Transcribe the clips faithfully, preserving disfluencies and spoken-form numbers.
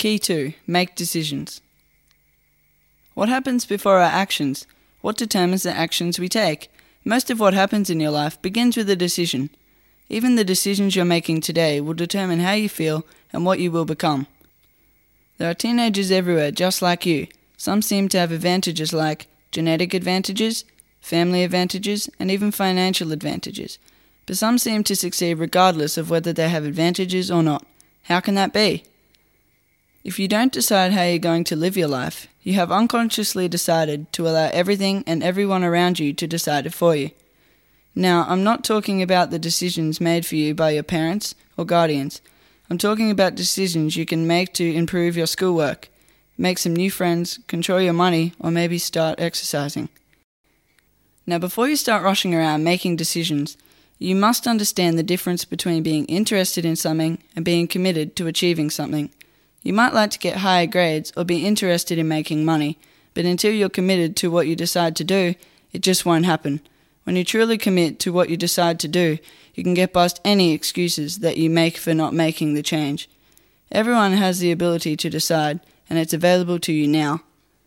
Key two. Make decisions. What happens before our actions? What determines the actions we take? Most of what happens in your life begins with a decision. Even the decisions you're making today will determine how you feel and what you will become. There are teenagers everywhere just like you. Some seem to have advantages like genetic advantages, family advantages, and even financial advantages. But some seem to succeed regardless of whether they have advantages or not. How can that be? If you don't decide how you're going to live your life, you have unconsciously decided to allow everything and everyone around you to decide it for you. Now, I'm not talking about the decisions made for you by your parents or guardians. I'm talking about decisions you can make to improve your schoolwork, make some new friends, control your money, or maybe start exercising. Now, before you start rushing around making decisions, you must understand the difference between being interested in something and being committed to achieving something. You might like to get higher grades or be interested in making money, but until you're committed to what you decide to do, it just won't happen. When you truly commit to what you decide to do, you can get past any excuses that you make for not making the change. Everyone has the ability to decide, and it's available to you now.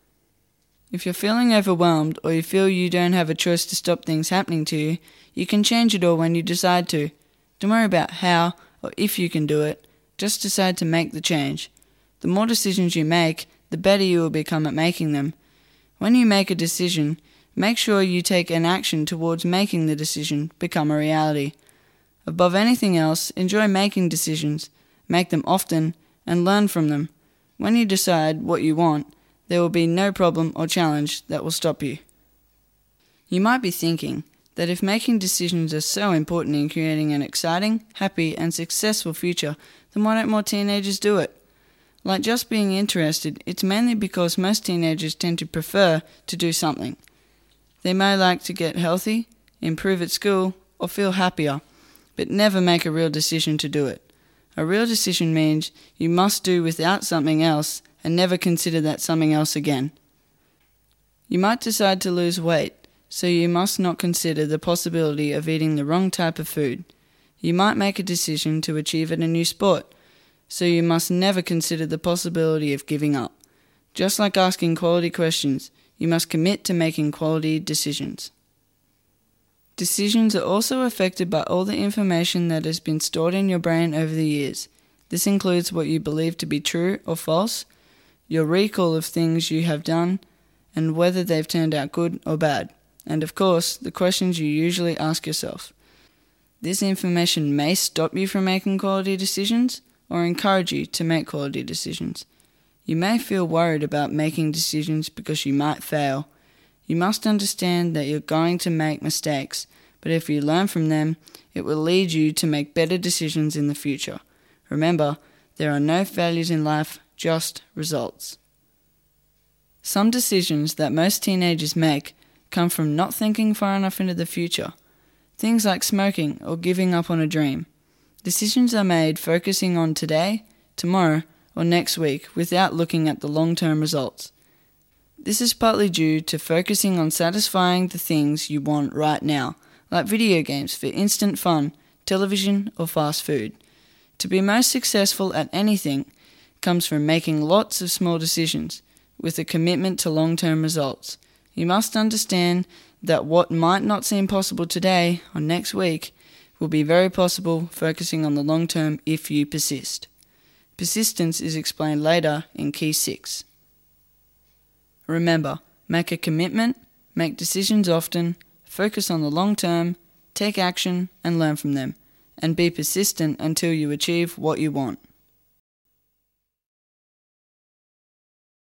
If you're feeling overwhelmed or you feel you don't have a choice to stop things happening to you, you can change it all when you decide to. Don't worry about how or if you can do it, just decide to make the change. The more decisions you make, the better you will become at making them. When you make a decision, make sure you take an action towards making the decision become a reality. Above anything else, enjoy making decisions, make them often, and learn from them. When you decide what you want, there will be no problem or challenge that will stop you. You might be thinking that if making decisions are so important in creating an exciting, happy, and successful future, then why don't more teenagers do it? Like just being interested, it's mainly because most teenagers tend to prefer to do something. They may like to get healthy, improve at school, or feel happier, but never make a real decision to do it. A real decision means you must do without something else and never consider that something else again. You might decide to lose weight, so you must not consider the possibility of eating the wrong type of food. You might make a decision to achieve at a new sport, so you must never consider the possibility of giving up. Just like asking quality questions, you must commit to making quality decisions. Decisions are also affected by all the information that has been stored in your brain over the years. This includes what you believe to be true or false, your recall of things you have done, and whether they've turned out good or bad, and of course, the questions you usually ask yourself. This information may stop you from making quality decisions or encourage you to make quality decisions. You may feel worried about making decisions because you might fail. You must understand that you're going to make mistakes, but if you learn from them, it will lead you to make better decisions in the future. Remember, there are no failures in life, just results. Some decisions that most teenagers make come from not thinking far enough into the future. Things like smoking or giving up on a dream. Decisions are made focusing on today, tomorrow, or next week without looking at the long-term results. This is partly due to focusing on satisfying the things you want right now, like video games for instant fun, television, or fast food. To be most successful at anything comes from making lots of small decisions with a commitment to long-term results. You must understand that what might not seem possible today or next week will be very possible focusing on the long term if you persist. Persistence is explained later in Key six. Remember, make a commitment, make decisions often, focus on the long term, take action and learn from them, and be persistent until you achieve what you want.